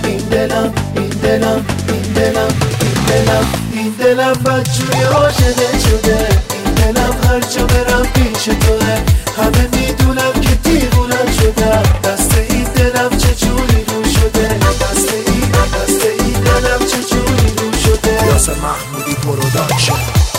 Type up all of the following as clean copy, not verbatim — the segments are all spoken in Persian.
این دلم این دلم این دلم این دلم این دلم بدجوری عاشقت شده. این دلم هر جا برم پیش توه، همه میدونم که دیوونم شدم. دست این دلم چجوری رو شده، دست این دلم چجوری رو شده. یاسر محمودی پروداکشن.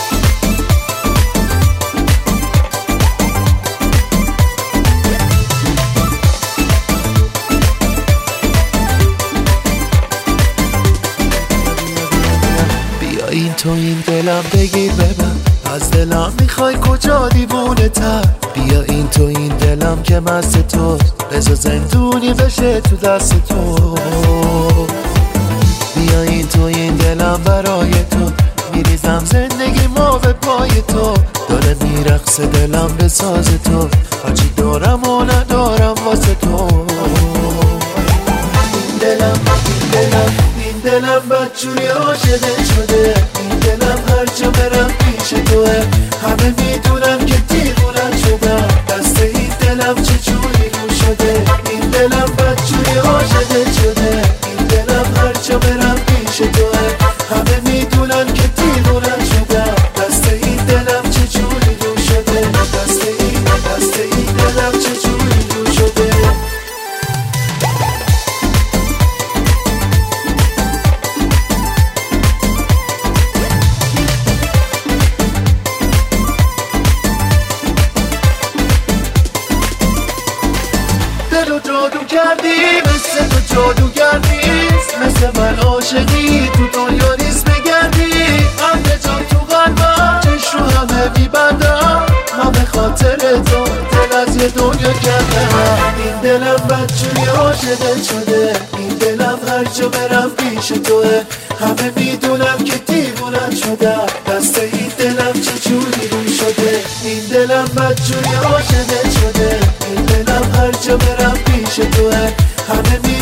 این تو این دلم بگیر ببن، از دلم میخوای کجا دیوونه تر. بیا این تو این دلم که مست توست، بذار زندونی بشه تو دست تو. بیا این تو این دلم برای تو، میریزم زندگی ما به پای تو. داره میرقصه دلم به ساز تو، هرچی دارم و ندارم واسه تو. این دلم این دلم این دلم بدجوری عاشقت شده. این دلم هر جا برم پیش توه، همه میدونم که دیوونم شدم. دست این دلم چجوری رو شده. این دلم بدجوری عاشقت شده. این دلم هر جا برم پیش توه، همه میدونم که دیوونم شدم. دست این دلم چجوری رو شده. دست این دلم چجوری رو شده. دلو جادو کردی، مثل تو جادوگر نیست. مثل من عاشقی تو دنیا نیست بگردی. همه جا تو قلبم چشم رو همه میبندم، همه خاطر تو دل از یه دنیا کردم. این دلم بدجوری عاشقت شده. این دلم هر جا برم پیش توه، همه میدونم که دیوونم شدم. دست این دلم چجوری رو شده. این دلم بدجوری عاشقت شده. این دلم هر جا برم پیش توه، همه